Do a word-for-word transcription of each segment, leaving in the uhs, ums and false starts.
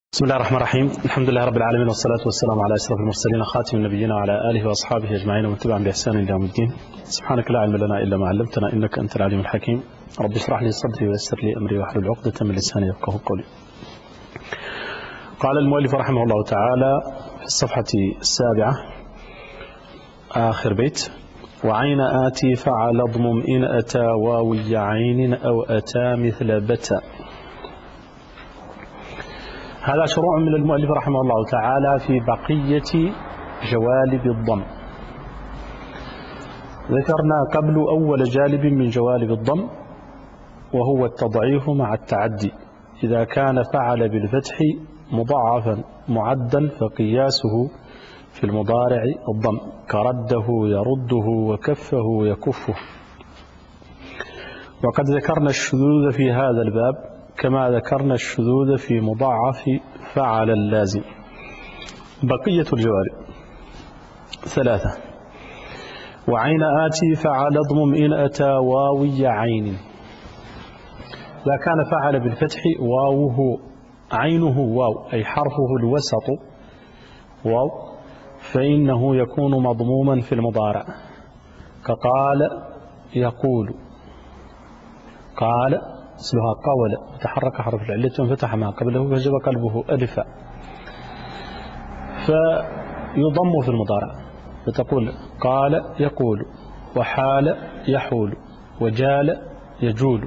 بسم الله الرحمن الرحيم. الحمد لله رب العالمين، والصلاة والسلام على أشرف المرسلين خاتم النبيين وعلى آله وأصحابه أجمعين ومن تبعهم بإحسان إلى يوم الدين. سبحانك لا علم لنا إلا ما علمتنا إنك أنت العليم الحكيم. رب اشرح لي صدري ويسر لي أمري واحلل عقدة من لساني يفقهوا قولي. قال المؤلف رحمه الله تعالى في الصفحة السابعة آخر بيت: وعين آتي فعل اضمم إن أتى واوي عين أو أتى مثل بتا. هذا شروع من المؤلف رحمه الله تعالى في بقية جوالب الضم. ذكرنا قبل أول جالب من جوالب الضم وهو التضعيف مع التعدي. إذا كان فعل بالفتح مضاعفا معدا فقياسه في المضارع الضم، كرده يرده وكفه يكفه. وقد ذكرنا الشذوذ في هذا الباب كما ذكرنا الشذوذ في مضاعف فعل اللازم. بقية الجوالب ثلاثة: وعين آتي فعل اضمم إن أتى واوي عين. إذا كان فعل بالفتح واوه عينه واو أي حرفه الوسط واو فإنه يكون مضموما في المضارع، كقال يقول. قال أصلها قول، تحرك حرف العلة وانفتح ما قبله وجب قلبه ألفا، فيضم في المضارع، فتقول قال يقول، وحال يحول، وجال يجول.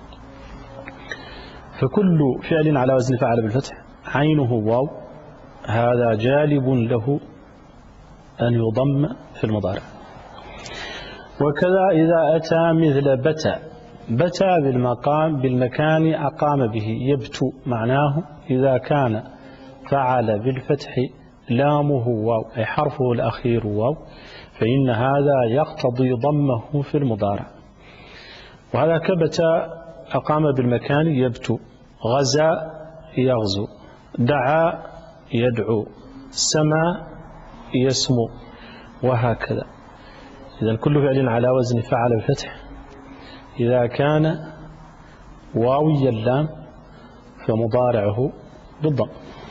فكل فعل على وزن فعل بالفتح عينه واو هذا جالب له أن يضم في المضارع. وكذا إذا أتى مثل بتا. بتا بالمقام بالمكان أقام به يبتو، معناه إذا كان فعل بالفتح لامه واو أي حرفه الأخير واو فإن هذا يقتضي ضمه في المضارع. وهذا كبتا أقام بالمكان يبتو، غزا يغزو، دعا يدعو، سما يسمو، وهكذا. إذن كل فعل على وزن فعل بالفتح إذا كان واوي اللام فمضارعه بالضم.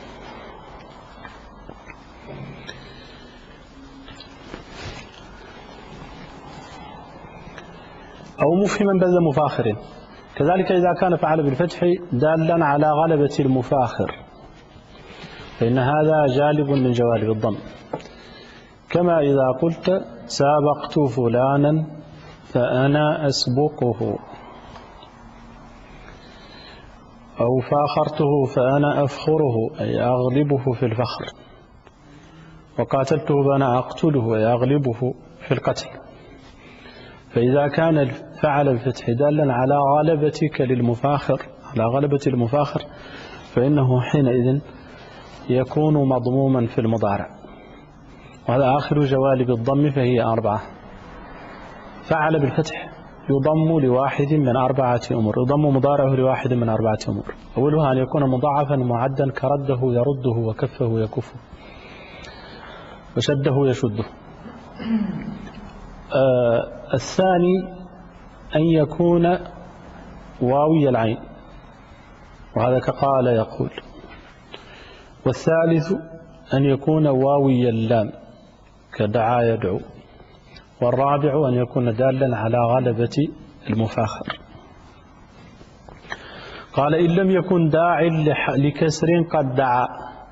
أو مفهما بذل مفاخر. كذلك إذا كان فعل بالفتح دالا على غلبة المفاخر فإن هذا جالب من جوالب الضم، كما إذا قلت سابقت فلانا فأنا أسبقه، أو فاخرته فأنا أفخره أي أغلبه في الفخر، وقاتلته فأنا أقتله أي أغلبه في القتل. فإذا كان فعل الفتح دالا على غلبتك للمفاخر على غلبة المفاخر فإنه حينئذ يكون مضموما في المضارع. وهذا آخر جوالب الضم فهي أربعة. فعل بالفتح يضم لواحد من أربعة أمور، يضم مضارعه لواحد من أربعة أمور. أولها أن يكون مضاعفا معدا كرده يرده وكفه يكفه وشده يشده. آه الثاني أن يكون واوي العين، وهذا كقال يقول. والثالث أن يكون واوي اللام كدعا يدعو. والرابع أن يكون دالا على غلبة المفاخر. قال إن لم يكن داع لكسر قد دعا،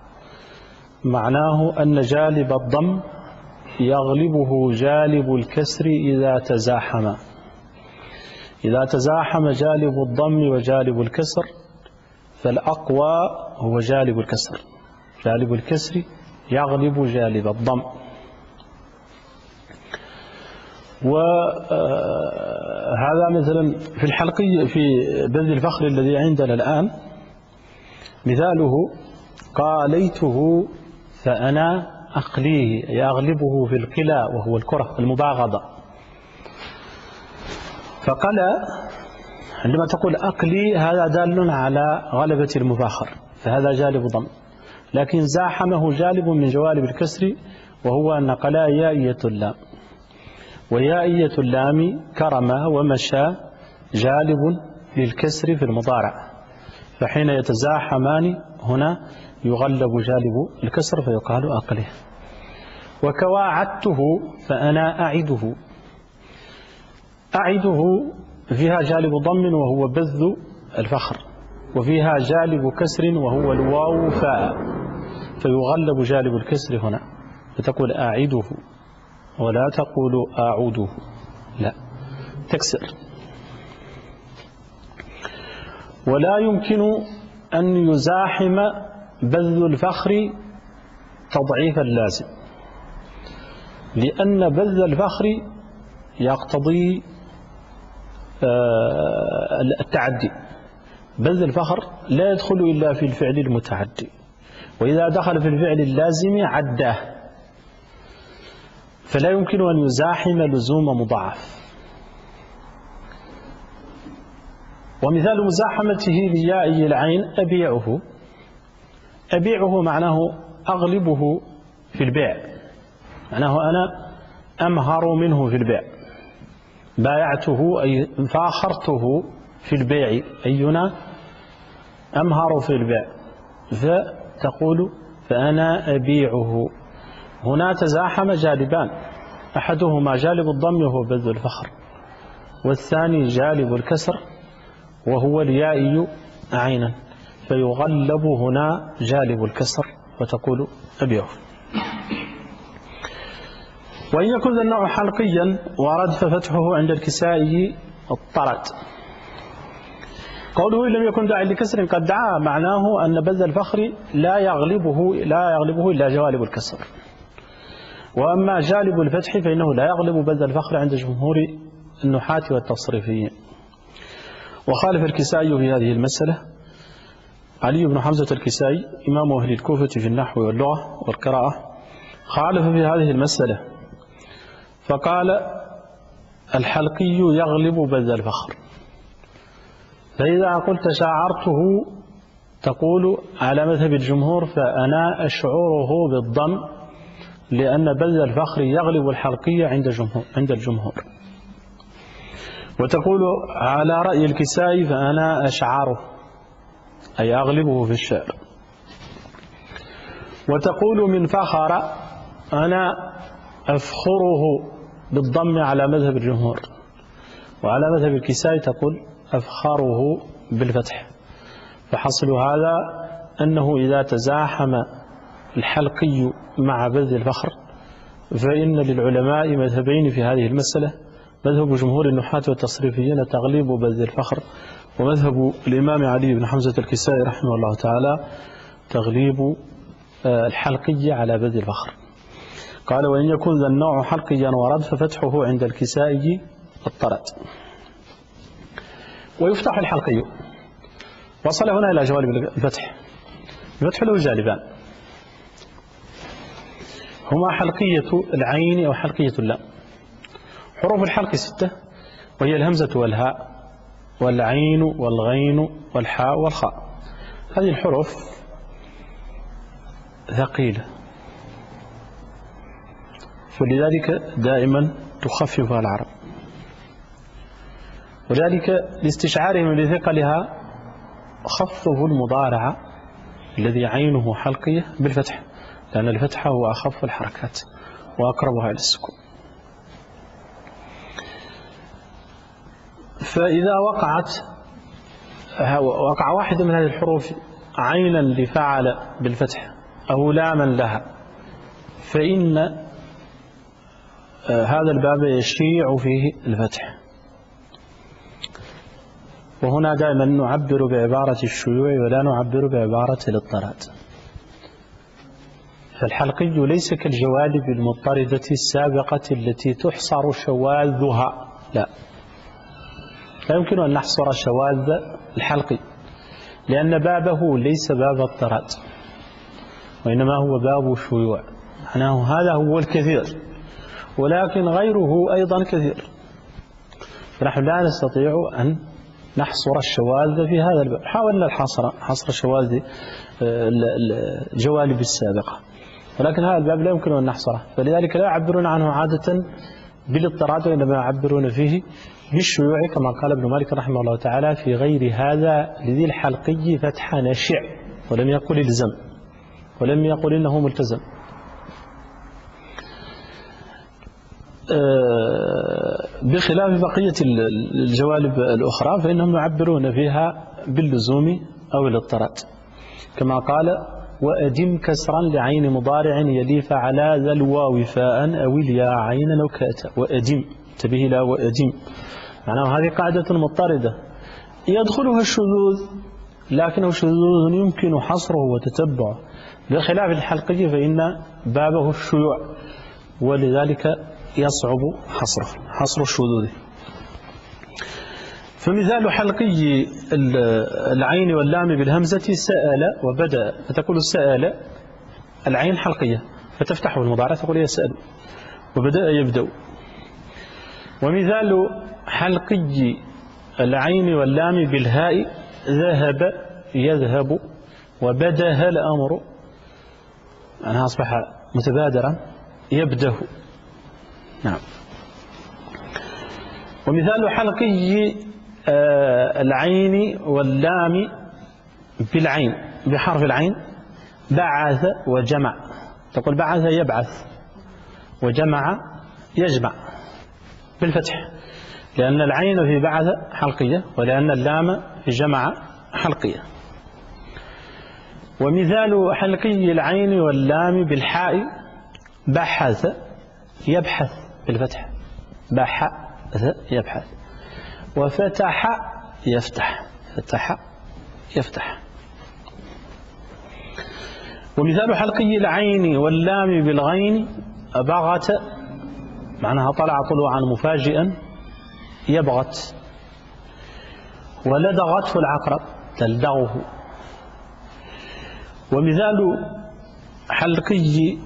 معناه أن جالب الضم يغلبه جالب الكسر إذا تزاحم. إذا تزاحم جالب الضم وجالب الكسر فالأقوى هو جالب الكسر، جالب الكسر يغلب جالب الضم. وهذا مثلا في الحلقي في بذل الفخر الذي عندنا الآن مثاله قاليته فأنا أقليه يغلبه في القلا وهو الكره المباغضة. فقلا عندما تقول أقلي هذا دال على غلبة المفاخر فهذا جالب ضم، لكن زاحمه جالب من جوالب الكسر وهو أن قلا يائية اللام، ويائية اللام كرم ومشى جالب للكسر في المضارع، فحين يتزاحمان هنا يغلب جالب الكسر فيقال أقله. وكواعدته فأنا أعده، أعده فيها جالب ضم وهو بذ الفخر، وفيها جالب كسر وهو الواو فاء، فيغلب جالب الكسر هنا فتقول أعده ولا تقول أعوده، لا تكسر. ولا يمكن أن يزاحم بذل الفخر تضعيف اللازم، لأن بذل الفخر يقتضي التعدي. بذل الفخر لا يدخل إلا في الفعل المتعدي، وإذا دخل في الفعل اللازم عداه، فلا يمكن أن يزاحم لزوم مضاعف. ومثال مزاحمته لياء العين أبيعه، أبيعه معناه أغلبه في البيع، معناه أنا أمهر منه في البيع. بايعته أي فاخرته في البيع، أينا أمهر في البيع، فتقول فأنا أبيعه. هنا تزاحم جالبان، أحدهما جالب الضم وهو بذل الفخر، والثاني جالب الكسر وهو اليائي عينا، فيغلب هنا جالب الكسر وتقول أبيعه. وإن يكن ذا النوع حلقيا ورد ففتحه عند الكسائي الطرد. قوله إن لم يكن داعي لكسر قد دعا، معناه أن بذل الفخر لا يغلبه لا يغلبه إلا جوالب الكسر، وأما جالب الفتح فإنه لا يغلب بذل الفخر عند جمهور النحاة والتصريفيين. وخالف الكسائي في هذه المسألة علي بن حمزة الكسائي إمام أهل الكوفة في النحو واللغة والقراءة، خالف في هذه المسألة فقال الحلقي يغلب بذل الفخر. فإذا قلت شاعرته تقول على مذهب الجمهور فأنا أشعره بالضم، لأن بذل الفخر يغلب الحلقي عند الجمهور عند الجمهور. وتقول على رأي الكسائي فأنا أشعره أي أغلبه في الشعر. وتقول من فخر أنا أفخره بالضم على مذهب الجمهور، وعلى مذهب الكسائي تقول أفخره بالفتح. فحصل هذا أنه إذا تزاحم الحلقي مع بذل الفخر فإن للعلماء مذهبين في هذه المسألة، مذهب جمهور النحاة والتصريفيين تغليب بذل الفخر، ومذهب الإمام علي بن حمزة الكسائي رحمه الله تعالى تغليب الحلقي على بذل الفخر. قال وإن يكون ذا النوع حلقيا ورد ففتحه عند الكسائي الطرد. ويفتح الحلقي، وصل هنا إلى جوالب الفتح. الفتح له جانبان، هما حلقية العين أو حلقية اللام. حروف الحلق ستة، وهي الهمزة والهاء والعين والغين والحاء والخاء. هذه الحروف ثقيلة، فلذلك دائما تخففها العرب، وذلك لاستشعارهم لثقلها خففوا المضارع الذي عينه حلقية بالفتح، لأن الفتح هو أخف الحركات وأقربها إلى السكون. فإذا وقعت وقع واحدة من هذه الحروف عينا لفعل بالفتح أو لاما لها، فإن هذا الباب يشيع فيه الفتح. وهنا دائما نعبر بعبارة الشيوع ولا نعبر بعبارة الاضطراد. فالحلقي ليس كالجوالب المضطردة السابقة التي تحصر شواذها، لا لا يمكن أن نحصر شواذ الحلقي، لأن بابه ليس باب اضطراد وإنما هو باب شيوع، معناه هذا هو الكثير، ولكن غيره أيضا كثير. فنحن لا نستطيع أن نحصر الشواذ في هذا الباب. حاولنا الحصر حصر الشواذ الجوالب السابقة، ولكن هذا الباب لا يمكن أن نحصره، فلذلك لا يعبرون عنه عادة بالاضطراد، وإنما يعبرون فيه بالشيوع كما قال ابن مالك رحمه الله تعالى في غير هذا لذي الحلقي فتح نشع، ولم يقل الزم، ولم يقل إنه ملتزم. بخلاف بقية الجوانب الأخرى فإنهم يعبرون فيها باللزوم أو الاضطراد، كما قال وأدم كسرا لعين مضارع يلي فعلى ذا الواو فاء أو الياء عينا أو كاتا. وأدم انتبه لا وأدم معناه هذه قاعدة مضطردة يدخلها الشذوذ، لكنه شذوذ يمكن حصره وتتبعه، بخلاف الحلقي فإن بابه الشيوع، ولذلك يصعب حصره حصر الشذوذ. فمثال حلقي العين واللام بالهمزة سأل وبدأ، فتقول سأل العين حلقية فتفتح المضارع تقول يسأل، وبدأ يبدأ. ومثال حلقي العين واللام بالهاء ذهب يذهب وبدأ الأمر، أنها أصبح متبادرا يبدأ. نعم. ومثال حلقي العين واللام بالعين بحرف العين بعث وجمع، تقول بعث يبعث وجمع يجمع بالفتح، لأن العين في بعث حلقية ولأن اللام في جمع حلقية. ومثال حلقي العين واللام بالحاء بحث يبحث بالفتح، بحث يبحث، وفتح يفتح، فتح يفتح. ومثال حلقي العين واللام بالغين بغت معناها طلع طلوعا مفاجئا يبغت، ولدغته العقرب تلدغه. ومثال حلقي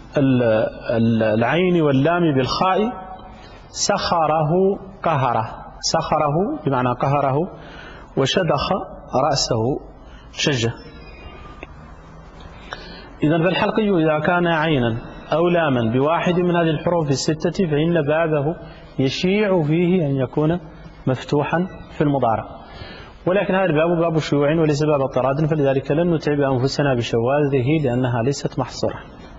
العين واللام بالخاء سخره قهره، سخره بمعنى قهره، وشدخ رأسه شجه. إذن فالحلقي إذا كان عينا أو لاما بواحد من هذه الحروف الستة فإن بابه يشيع فيه أن يكون مفتوحا في المضارع، ولكن هذا الباب باب شيوع وليس باب اضطراد، فلذلك لن نتعب أنفسنا بشواذه لأنها ليست محصورة.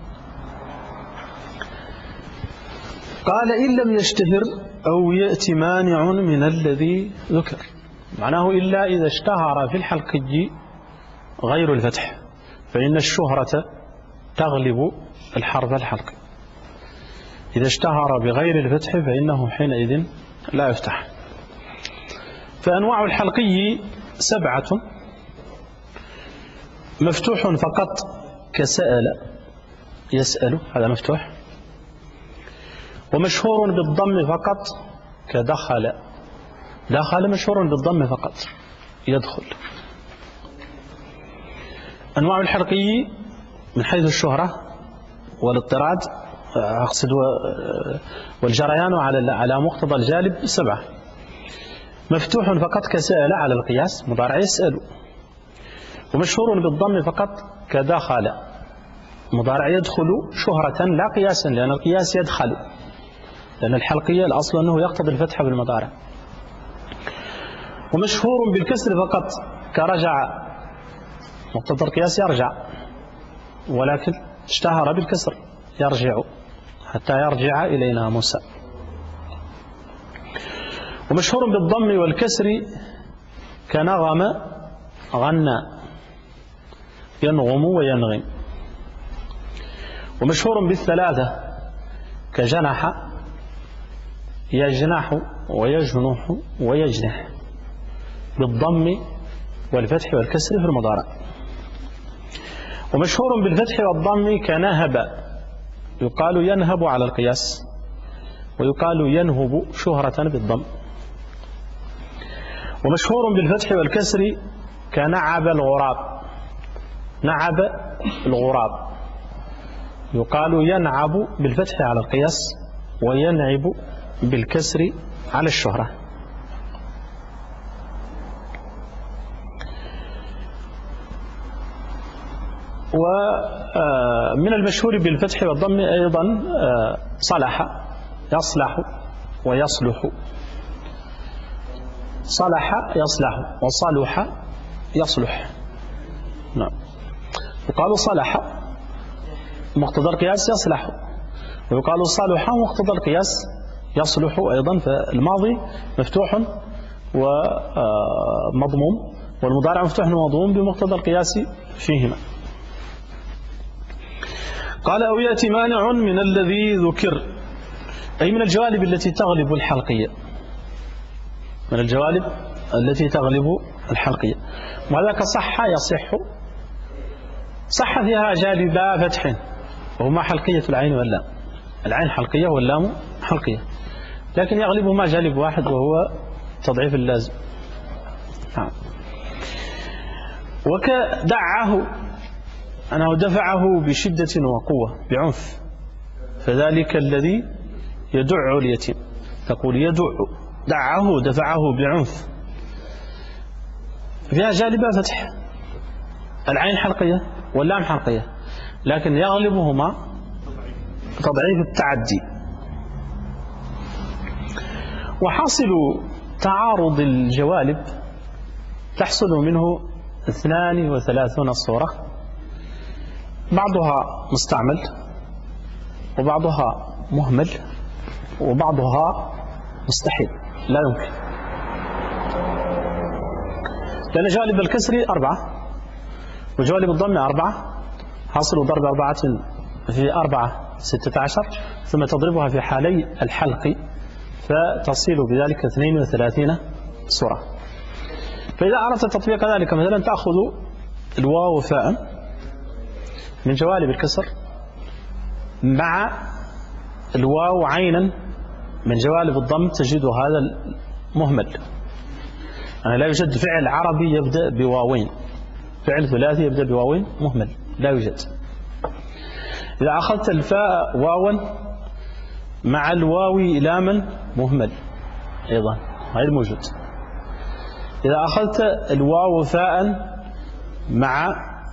قال إن لم يشتهر أو يأتي مانع من الذي ذكر، معناه إلا إذا اشتهر في الحلقي غير الفتح، فإن الشهرة تغلب الحرف الحلقي. إذا اشتهر بغير الفتح فإنه حينئذ لا يفتح. فأنواع الحلقي سبعة: مفتوح فقط كسأل يسأل، هذا مفتوح. ومشهور بالضم فقط كدخل، دخل مشهور بالضم فقط يدخل. أنواع الحلقي من حيث الشهرة والاضطراد أقصد والجريان على على مقتضى الجالب سبعة: مفتوح فقط كسأل على القياس مضارع يسأل، ومشهور بالضم فقط كدخل مضارع يدخل شهرة لا قياسا، لأن القياس يدخل، لأن الحلقية الأصل أنه يقتضي الفتح بالمضارع. ومشهور بالكسر فقط كرجع، مقتضى القياس يرجع، ولكن اشتهر بالكسر يرجع حتى يرجع إلينا موسى. ومشهور بالضم والكسر كنغم غنى ينغم وينغم. ومشهور بالثلاثة كجنح يجنح ويجنح ويجنح بالضم والفتح والكسر في المضارع. ومشهور بالفتح والضم كنهب، يقال ينهب على القياس، ويقال ينهب شهرة بالضم. ومشهور بالفتح والكسر كنعب الغراب، نعب الغراب، يقال ينعب بالفتح على القياس وينعب بالكسر على الشهرة. ومن المشهور بالفتح والضم أيضا صلح يصلح ويصلح. صلح يصلح وصلح يصلح. نعم. وقالوا صلح مقتضى القياس يصلح، ويقال صلح مقتضى القياس يصلح أيضا. فالماضي مفتوح ومضموم، والمضارع مفتوح ومضموم بمقتضى القياس فيهما. قال أو يأتي مانع من الذي ذكر، أي من الجوالب التي تغلب الحلقية، من الجوالب التي تغلب الحلقية. وذاك صح يصح، صح فيها جالبا فتح، وهما حلقية العين واللام. العين حلقية واللام حلقية، لكن يغلبهما جالب واحد وهو تضعيف اللازم. نعم. وكدعه أنه دفعه بشدة وقوة بعنف، فذلك الذي يدع اليتيم. تقول يدع، دعه دفعه بعنف، فيها جالبة فتح، العين حلقية واللام حلقية، لكن يغلبهما تضعيف التعدي. وحاصل تعارض الجوالب تحصل منه اثنان وثلاثون صورة، بعضها مستعمل وبعضها مهمل وبعضها مستحيل لا يمكن، لأن جوالب الكسر أربعة وجوالب الضم أربعة، حاصل ضرب أربعة في أربعة ستة عشر، ثم تضربها في حالي الحلق فتصير بذلك اثنين وثلاثين صورة. فإذا أردت تطبيق ذلك مثلا تأخذ الواو فاء من جوالب الكسر مع الواو عينا من جوالب الضم، تجد هذا المهمل. يعني لا يوجد فعل عربي يبدأ بواوين، فعل ثلاثي يبدأ بواوين مهمل لا يوجد. إذا أخذت الفاء واوا مع الواو لاما مهمل أيضا غير موجود. إذا أخذت الواو فاء مع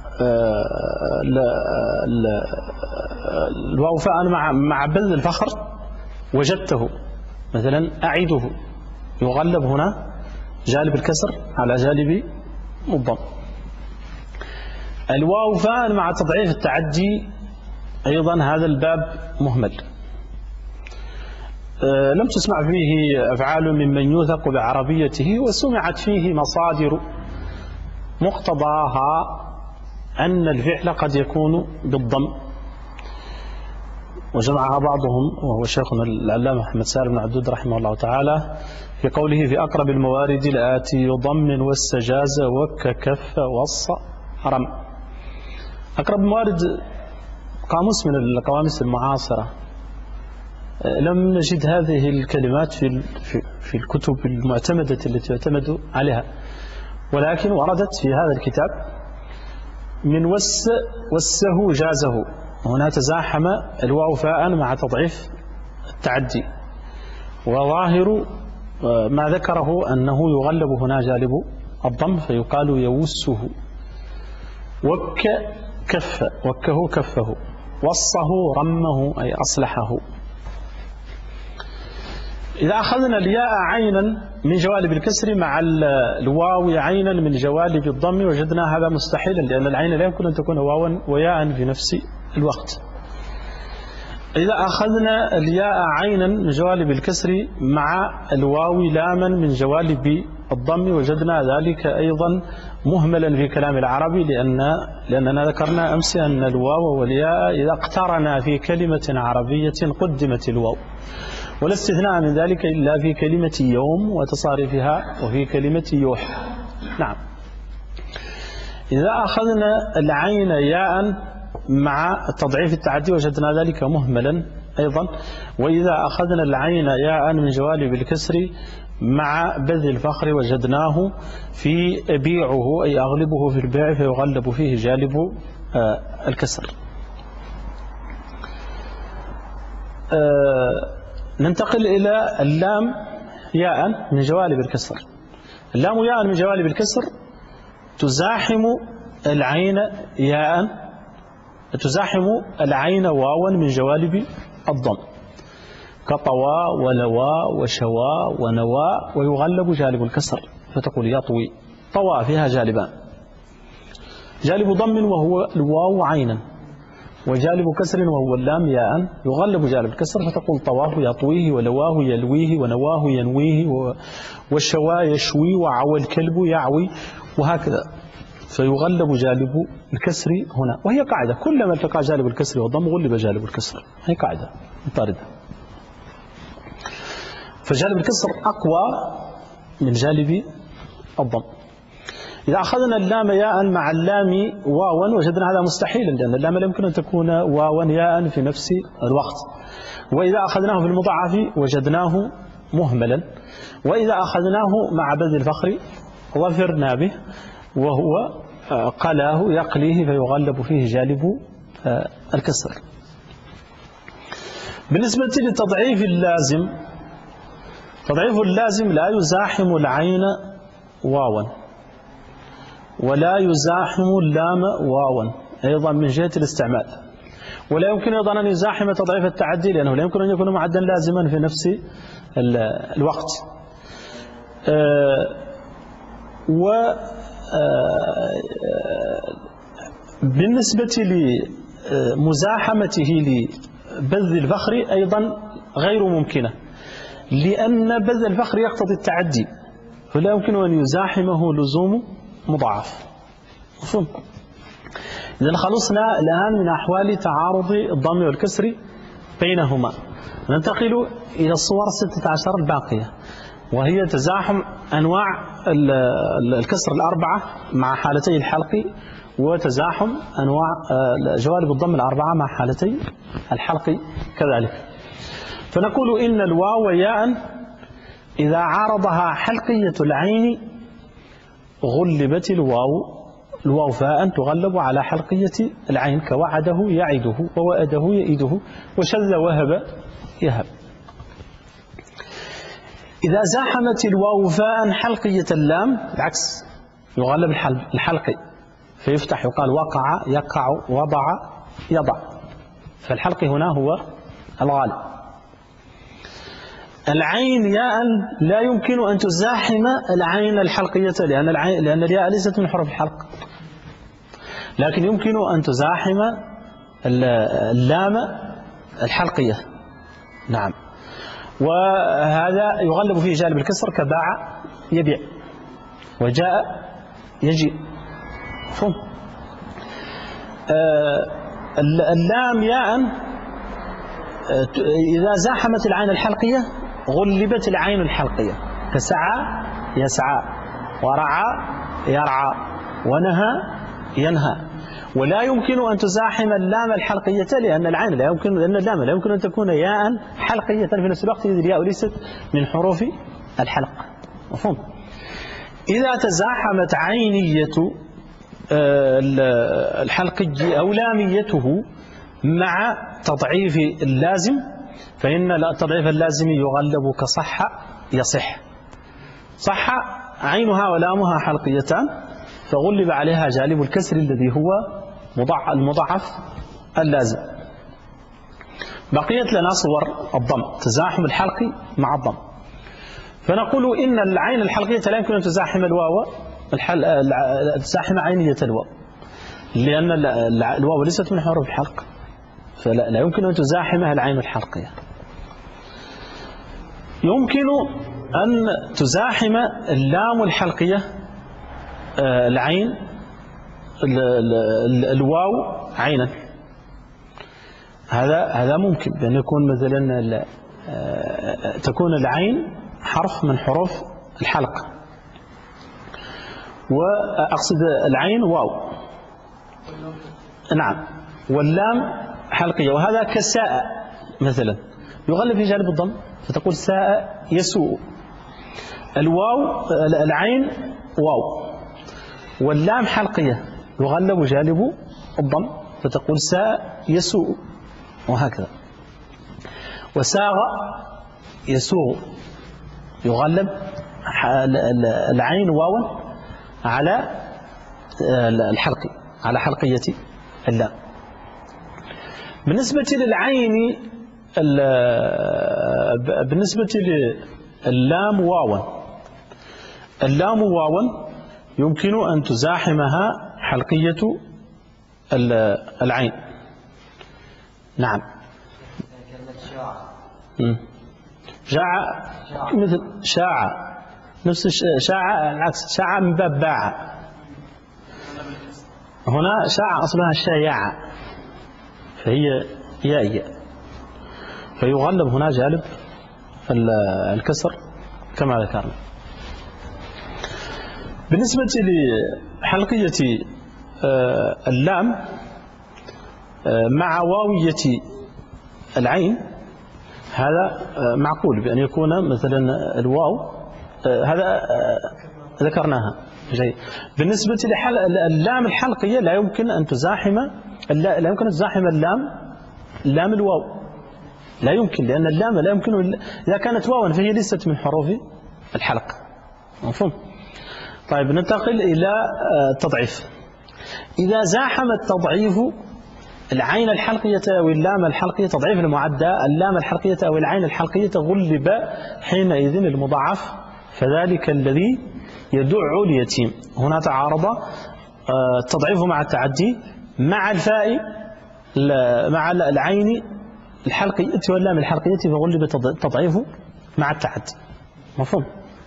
الواو فاء مع مع بذل الفخر وجدته مثلا أعيده، يغلب هنا جالب الكسر على جالب الضم. الواو فاء مع تضعيف التعدي أيضا هذا الباب مهمل. أه لم تسمع فيه أفعال ممن يوثق بعربيته، وسمعت فيه مصادر مقتضاها أن الفعل قد يكون بالضم، وجمعها بعضهم وهو شيخنا العلامة محمد سالم بن عدود رحمه الله تعالى في قوله في أقرب الموارد الآتي ضم والسجاز وككف والص رم. أقرب الموارد قاموس من القواميس المعاصرة، لم نجد هذه الكلمات في في الكتب المعتمدة التي يعتمد عليها، ولكن وردت في هذا الكتاب من وس وسه جازه. هنا تزاحم الواو فاء مع تضعيف التعدي، وظاهر ما ذكره أنه يغلب هنا جالب الضم فيقال يوسه. وك كف، وكه كفه، وصه رمه أي أصلحه. إذا أخذنا الياء عينا من جوالب الكسر مع الواو عينا من جوالب الضم وجدنا هذا مستحيلا، لأن العين لا يمكن أن تكون واوا وياء في نفس الوقت. إذا أخذنا الياء عينا من جوالب الكسر مع الواو لاما من جوالب الضم وجدنا ذلك أيضا مهملا في كلام العربي، لأن لأننا ذكرنا أمس أن الواو والياء إذا اقترنا في كلمة عربية قدمت الواو، ولا استثناء من ذلك إلا في كلمة يوم وتصاريفها وفي كلمة يوح. نعم. إذا أخذنا العين ياء مع تضعيف التعدي وجدنا ذلك مهملا أيضا. وإذا أخذنا العين ياء من جوالب الكسر مع بذل الفخر وجدناه في بيعه أي أغلبه في البيع فيغلب فيه جالب الكسر. ننتقل إلى اللام ياء من جوالب الكسر. اللام ياء من جوالب الكسر تزاحم العين ياء، تزاحم العين واوا من جوالب الضم. كطوى ولوى وشوى ونوى، ويغلب جالب الكسر فتقول يطوي. طوى فيها جالبان، جالب ضم وهو الواو عينا، وجالب كسر وهو اللام ياء. يغلب جالب الكسر فتقول طواه يطويه ولواه يلويه ونواه ينويه والشوى يشوي وعوى الكلب يعوي وهكذا. فيغلب جالب الكسر هنا، وهي قاعدة كلما التقى جالب الكسر والضم غلب جالب الكسر، هي قاعدة مطاردة. فجالب الكسر أقوى من جالب الضم. إذا أخذنا اللام ياء مع اللام واوا وجدنا هذا مستحيلا، لأن اللام لا يمكن أن تكون واوا ياء في نفس الوقت. وإذا أخذناه في المضاعف وجدناه مهملا، وإذا أخذناه مع بذل الفخر ظفرنا به، وهو قلاه يقليه فيغلب فيه جالب الكسر. بالنسبة للتضعيف اللازم، تضعيف اللازم لا يزاحم العين واوا ولا يزاحم اللام واوا أيضا من جهة الاستعمال، ولا يمكن أيضا أن يزاحم تضعيف التعدي لأنه لا يمكن أن يكون معدا لازما في نفس الوقت. و بالنسبة لمزاحمته لبذل الفخر أيضا غير ممكنة، لأن بذل الفخر يقتضي التعدي، فلا يمكن أن يزاحمه لزوم مضاعف. مفهوم؟ إذن خلصنا الآن من أحوال تعارض الضم والكسر بينهما. ننتقل إلى الصور الستة عشر الباقية، وهي تزاحم أنواع الكسر الأربعة مع حالتي الحلق، وتزاحم أنواع جوانب الضم الأربعة مع حالتي الحلق كذلك. فنقول إن الواو ياء إذا عارضها حلقية العين غلبت الواو الواو فاء تغلب على حلقية العين، كوعده يعده ووأده يئده وشذ وهب يهب. إذا زاحمت الواو فاء حلقية اللام العكس، يغلب الحلقي فيفتح يقال وقع يقع وضع يضع، فالحلقي هنا هو الغالب. العين ياء لا يمكن أن تزاحم العين الحلقية، لأن العين لأن الياء ليست من حروف الحلق، لكن يمكن أن تزاحم اللام الحلقية. نعم، وهذا يغلب فيه جانب الكسر كباع يبيع وجاء يجيء. فهم؟ آه اللام ياء إذا زاحمت العين الحلقية غلبت العين الحلقية، كسعى يسعى ورعى يرعى ونهى ينهى. ولا يمكن أن تزاحم اللام الحلقية لأن العين لا يمكن لأن اللام لا يمكن أن تكون ياء حلقية في نفس الوقت، إذ الياء ليست من حروف الحلق. مفهوم؟ إذا تزاحمت عينية الحلقي أو لاميته مع تضعيف اللازم، فإن التضعيف اللازم يغلب كصح يصح. صح عينها ولامها حلقيتان فغلب عليها جانب الكسر الذي هو المضاعف اللازم. بقيت لنا صور الضم، تزاحم الحلقي مع الضم. فنقول إن العين الحلقية لا يمكن أن تزاحم الواو تزاحم عينية الواو، لأن الواو ليست من حروف الحلق، فلا يمكن أن تزاحمها العين الحلقية. يمكن أن تزاحم اللام الحلقية العين الواو عينا، هذا هذا ممكن بأن يكون مثلا تكون العين حرف من حروف الحلق، وأقصد العين واو. نعم، واللام حلقية، وهذا كساء مثلا يغلب في جانب الضم فتقول ساء يسوء. الواو العين واو واللام حلقية يغلب جانب الضم فتقول ساء يسوء، وهكذا. وساغ يسوغ يغلب العين واو على الحلق على حلقية اللام. بالنسبة للعين بالنسبة لللام واوا، اللام واوا يمكن أن تزاحمها حلقية العين. نعم. جاع مثل شاع، نفس شاع العكس، شاع من باب باع. هنا شاع أصلها شايع، فهي يائية، فيغلب هنا جالب الكسر كما ذكرنا. بالنسبة لحلقية اللام مع واوية العين، هذا معقول بأن يكون مثلا الواو، هذا ذكرناها جيد. بالنسبة للام الحلقية لا يمكن أن تزاحم لا يمكن أن تزاحم اللام لام الواو، لا يمكن، لأن اللام لا يمكن إذا كانت واوا فهي ليست من حروف الحلق. مفهوم؟ طيب ننتقل إلى التضعيف. إذا زاحم التضعيف العين الحلقية أو اللام الحلقية، تضعيف المعدى اللام الحلقية أو العين الحلقية، غلب حينئذ المضاعف، فذلك الذي يدع اليتيم. هنا تعارض التضعيف مع التعدي مع الفاء مع العين الحلقية واللام الحلقية، فغلب التضعيف مع التعدي. مفهوم؟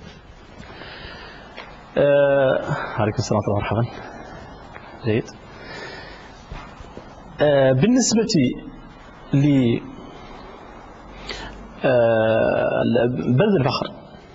آه عليكم السلام ومرحبا. جيد. آه بالنسبة ل آه بذل الفخر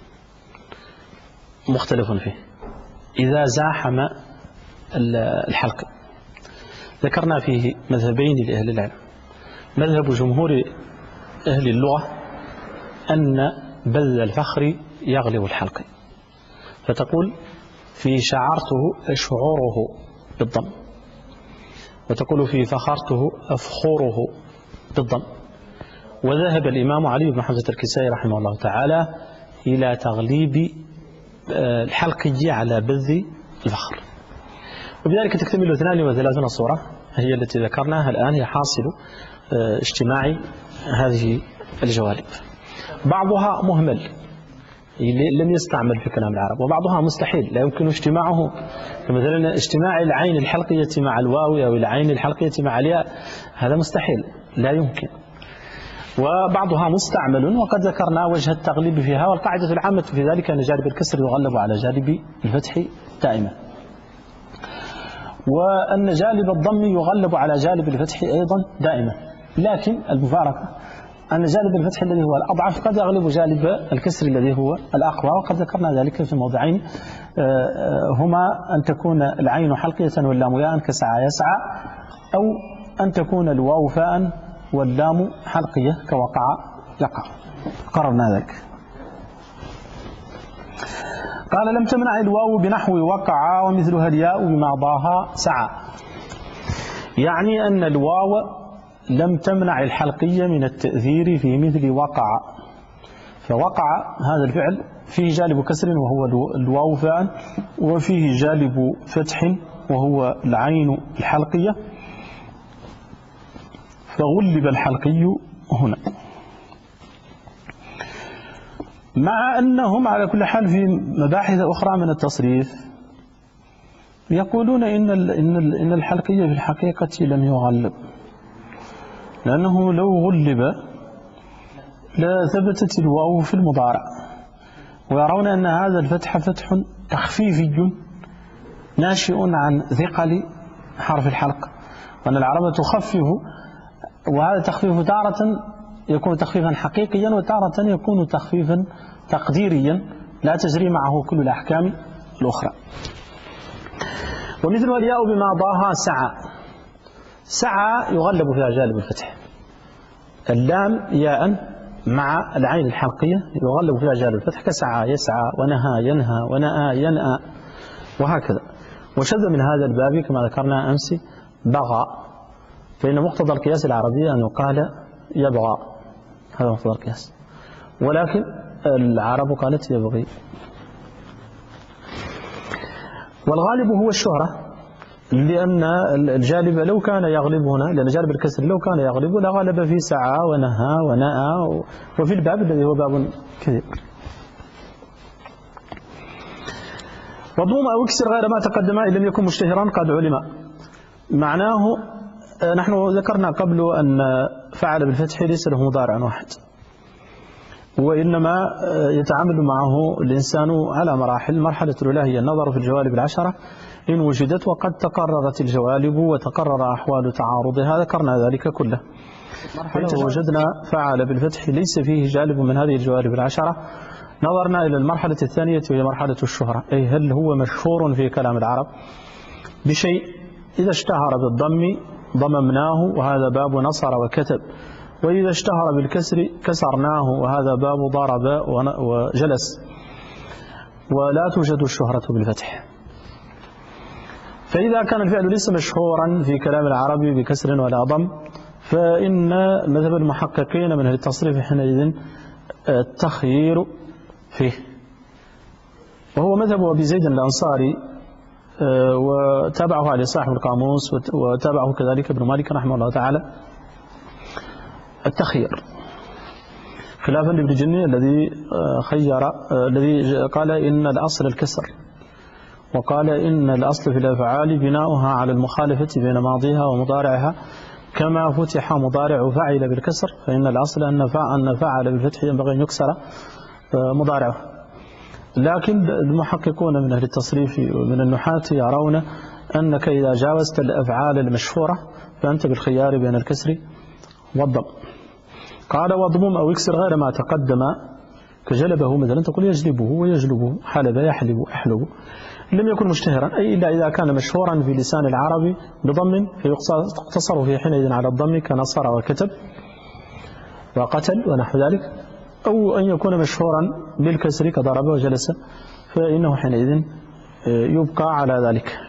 مختلف فيه إذا زاحم الحلق. ذكرنا فيه مذهبين لأهل العلم. مذهب جمهور أهل اللغة أن بذل الفخر يغلب الحلق، فتقول في شعرته أشعره بالضم، وتقول في فخرته أفخره بالضم. وذهب الإمام علي بن حمزة الكسائي رحمه الله تعالى إلى تغليب الحلقية على بذل الفخر، وبذلك تكتمل اثنان وثلاثون صورة هي التي ذكرناها الآن، هي حاصل اجتماع هذه الجوانب. بعضها مهمل لم يستعمل في كلام العرب، وبعضها مستحيل لا يمكن اجتماعه، مثلا اجتماع العين الحلقية مع الواو أو العين الحلقية مع الياء، هذا مستحيل لا يمكن. وبعضها مستعمل، وقد ذكرنا وجه التغليب فيها، والقاعدة العامة في ذلك أن جانب الكسر يغلب على جانب الفتح دائما، وأن جانب الضم يغلب على جانب الفتح أيضا دائما، لكن المفارقة أن جانب الفتح الذي هو الأضعف قد يغلب جانب الكسر الذي هو الأقوى، وقد ذكرنا ذلك في موضعين هما أن تكون العين حلقية واللام ياء كسعى يسعى، أو أن تكون الواو فاء واللام حلقية كوقع يقع. قررنا ذلك. قال لم تمنع الواو بنحو وقع ومثلها الياء بمعضاها سعى، يعني أن الواو لم تمنع الحلقية من التأثير في مثل وقع. فوقع هذا الفعل فيه جانب كسر وهو الواو فاء، وفيه جانب فتح وهو العين الحلقية، فغلب الحلقي هنا. مع أنهم على كل حال في مباحث أخرى من التصريف يقولون إن إن الحلقية في الحقيقة لم يغلب، لأنه لو غلب لثبتت الواو في المضارع، ويرون أن هذا الفتح فتح تخفيفي ناشئ عن ثقل حرف الحلق، وأن العرب تخفف، وهذا التخفيف تارة يكون تخفيفا حقيقيا وتارة يكون تخفيفا تقديريا لا تجري معه كل الأحكام الأخرى. ومثل الياء بماضاها سعى، سعى يغلب فيها جانب الفتح. اللام ياء مع العين الحلقية يغلب فيها جانب الفتح، كسعى يسعى ونهى ينهى ونأى ينأى وهكذا. وشذ من هذا الباب كما ذكرنا أمس بغى، فإن مقتضى القياس العربي أن يقال يبغى، هذا مقتضى القياس، ولكن العرب قالت يبغي. والغالب هو الشهرة، لأن الجالب لو كان يغلب هنا، لأن جالب الكسر لو كان يغلب لغلب في سعى ونهى ونأى، وفي الباب الذي هو باب كثير. وضموم أو اكسر غير ما تقدم إن لم يكن مشتهرا قد علم. معناه نحن ذكرنا قبل أن فعل بالفتح ليس له مضارع واحد، وإنما يتعامل معه الإنسان على مراحل. المرحلة الأولى هي النظر في الجوالب العشرة إن وجدت، وقد تقررت الجوالب وتقرر أحوال تعارضها، ذكرنا ذلك كله. فإذا وجدنا فعل بالفتح ليس فيه جالب من هذه الجوالب العشرة، نظرنا إلى المرحلة الثانية وهي مرحلة الشهرة، أي هل هو مشهور في كلام العرب بشيء. إذا اشتهر بالضم ضممناه وهذا باب نصر وكتب، وإذا اشتهر بالكسر كسرناه وهذا باب ضرب وجلس، ولا توجد الشهرة بالفتح. فإذا كان الفعل ليس مشهورا في كلام العرب بكسر ولا ضم، فإن مذهب المحققين من التصريف حينئذ التخيير فيه، وهو مذهب أبي زيد الأنصاري، وتابعه علي صاحب القاموس، وتابعه كذلك ابن مالك رحمه الله تعالى التخيير، خلافا لابن جني الذي خير، الذي قال إن الأصل الكسر، وقال إن الأصل في الأفعال بناؤها على المخالفة بين ماضيها ومضارعها، كما فتح مضارع فعل بالكسر، فإن الأصل أن فعل بالفتح ينبغي أن يكسر مضارعه. لكن المحققون من أهل التصريف ومن النحاة يرون أنك إذا جاوزت الأفعال المشهورة فأنت بالخيار بين الكسر والضم. قال وضمم أو يكسر غير ما تقدم كجلبه، مثلا تقول يجلبه ويجلبه، حلب يحلب أحلب، لم يكن مشتهرا، أي إلا إذا كان مشهورا في لسان العرب بضم فيقتصر في حينئذ على الضم كنصر وكتب وقتل ونحو ذلك، أو أن يكون مشهورا بالكسر كضرب وجلس، فإنه حينئذ يبقى على ذلك.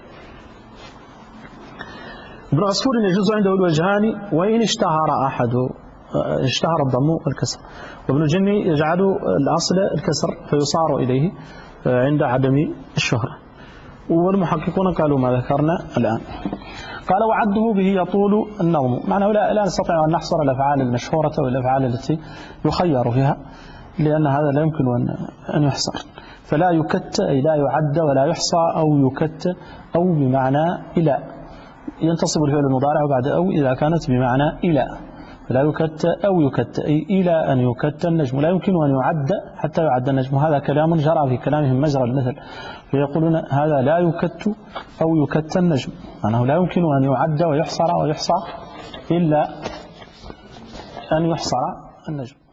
ابن عصفور يجوز عنده الوجهان وإن اشتهر أحد، اشتهر الضم والكسر، وابن جني يجعل الأصل الكسر فيصار إليه عند عدم الشهرة، والمحققون قالوا ما ذكرنا الآن. قال وعده به يطول النظم، معناه لا, لا نستطيع أن نحصر الأفعال المشهورة والأفعال التي يخير فيها، لأن هذا لا يمكن أن يحصر، فلا يكت أي لا يعد ولا يحصى، أو يكت أو بمعنى إلى، ينتصب الفعل المضارع بعد أو إذا كانت بمعنى إلى، فلا يكت أو يكت أي إلى أن يكت النجم، لا يمكن أن يعد حتى يعد النجم. هذا كلام جرى في كلامهم مجرى المثل، فيقولون هذا لا يكت أو يكت النجم، أنه لا يمكن أن يعد ويحصر ويحصى إلا أن يحصر النجم.